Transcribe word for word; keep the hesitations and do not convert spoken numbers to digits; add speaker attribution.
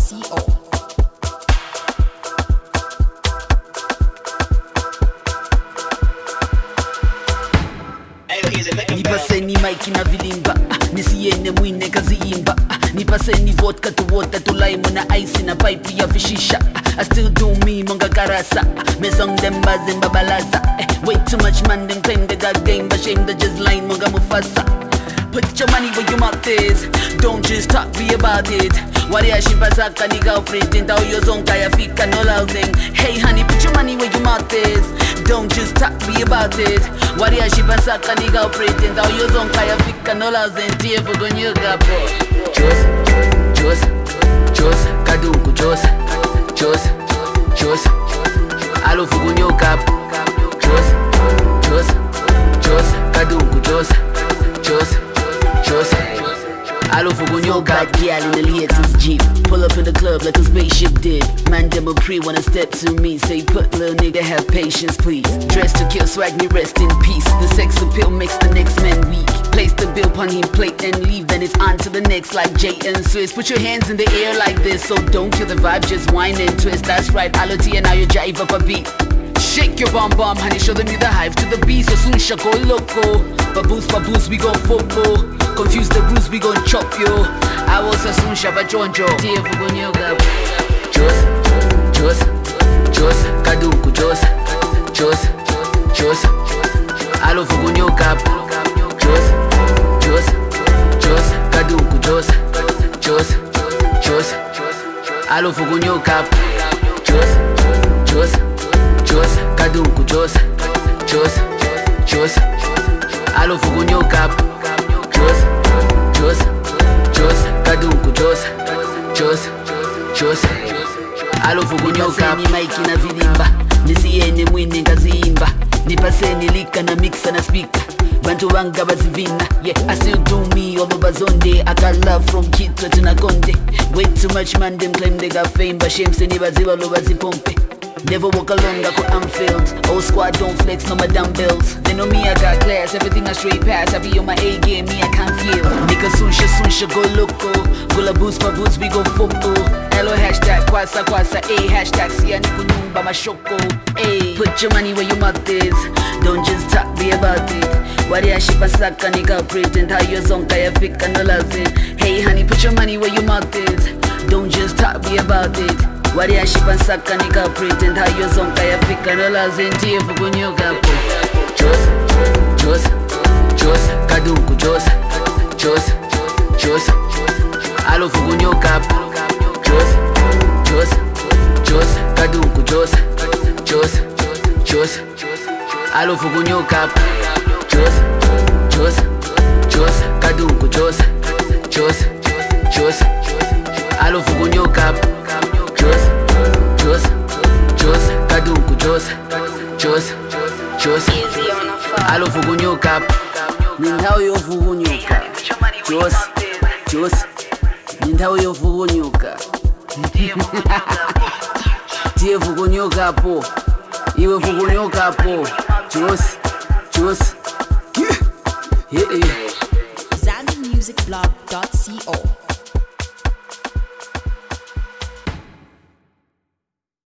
Speaker 1: co.
Speaker 2: Nipaseni maiki na vilimba, nisiende mwine kaziimba. Nipaseni vodka to water to lime na ice na pipe ya vishisha. I still do me monga karasa, me song them bazin babalaza. Way too much man them claim they got game, but shame they just line monga mufasa. Put your money where your mouth is, don't just talk be about it. Waria shipasaka nigga pretend how your zone kaya fika no lousing. Hey honey, put your money where your mouth is, don't just talk be about it. Waria shipasaka nigga pretend how your zone kaya fika no lousing. Tia for gonyo gapo. Jos, jos, jos, kadungu jos, jos, jos. Alo for gonyo gapo. Jos, jos, jos, kadungu jos, jos, jos. Alo for gonyo bad gal in the latest Jeep. Pull up in the club like a spaceship did. Man them a pre wanna step to me. Say put little nigga have patience please. Dress to kill swag me rest in peace. The sex appeal makes the next man weak. Place the bill pon him plate and leave. Then it's on to the next like Jay and Swiss. Put your hands in the air like this. So don't kill the vibe, just whine and twist. That's right, Alo T and now you jive up a beat. Shake your bum bum, honey, show them you the hive to the beat. So soon shall go loco. Baboos, baboos, we gon' foco. Confuse the rules, we gon' chop yo. I was a soon shaba jonjo. Tia for gonyo gab. Jos, jos, jos, kadungu jos, jos, jos. Alo for gonyo gab. Jos, jos, jos, kadungu jos, jos, jos. Alo for gonyo gab. Jos, jos, jos, kadungu jos, jos, jos. Alo for gonyo gab. Jos, jos, jos, kadungu jos, jos, jos. Alo for gonyo gab. Nipaseni maiki na vilimba, nisiende mwine kaziimba. Nipaseni lika na mixa na speaker. Bantu wanga bazivina, yeah, I still do me all over Zonde. I got love from Kitwe to Nakonde. Way too much man them claim they got fame, but shame seni baziba lo bazipompe. Never walk alone, I go unfilled. Old squad don't flex, no my dumbbells. They know me, I got class, everything I straight pass. I be on my A game, me I can't feel. Nigga sunsha sunsha go loco. Gula boost for boots, we go foco. Hello hashtag kwasa kwasa, a hashtag siya niku nyumba mashoko. A put your money where your mouth is, don't just talk be about it. Waria shipasaka nigga pretend how your zone kaya fika no lazin. Hey honey, put your money where your mouth is, don't just talk be about it. Waria shipasaka nigga pretend how your zone kaya fika no lazin. Tia for gonyo gapo. Jos, jos, jos, kadungu jos, jos, jos. Alo for gonyo gapo. Jos, jos, jos, kadungu jos, jos, jos. Alo for gonyo gapo. Jos, jos, jos, kadungu jos, jos, jos. Alo for gonyo gapo. Jos, jos, jos, kadungu jos, jos, jos. Alo for gonyo gapo. Nindawo yo vugunyoka. Jos, jos. Nindawo yo vugunyoka. Tie vugunyoka po. Iwe vugunyoka po. Jos, jos. Yeah, yeah.
Speaker 1: Zambimusicblog dot co